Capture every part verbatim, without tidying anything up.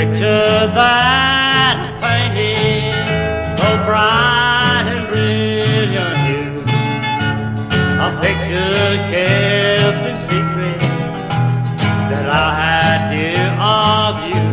picture that painted so bright and brilliant hue, a picture kept in secret that I had dear of you.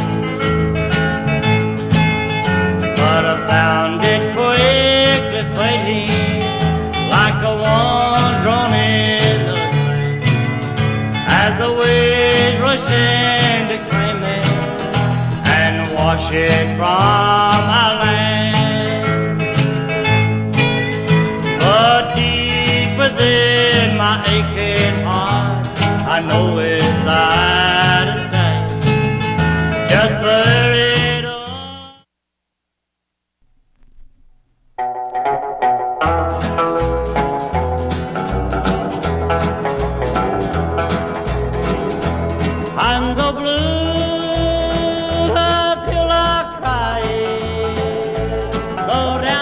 But I found it quickly fading like a one drawn in the sand, as the waves rush in to claim it and wash it from our land. But deep within my aching heart, I know it's there to stay. Just bury it up. I'm so blue, I feel like crying, so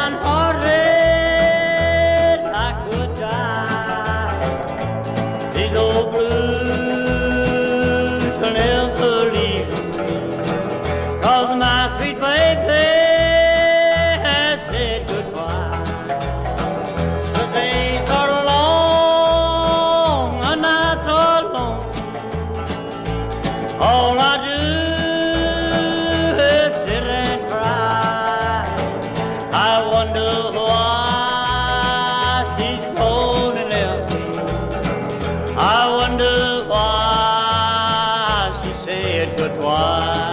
downhearted I could die. These old blues can never leave me, 'cause my sweet baby has said goodbye. The days are long, the nights are lonesome. All I do is sit and cry. I wonder why she's gone and left me. I wonder why she said goodbye.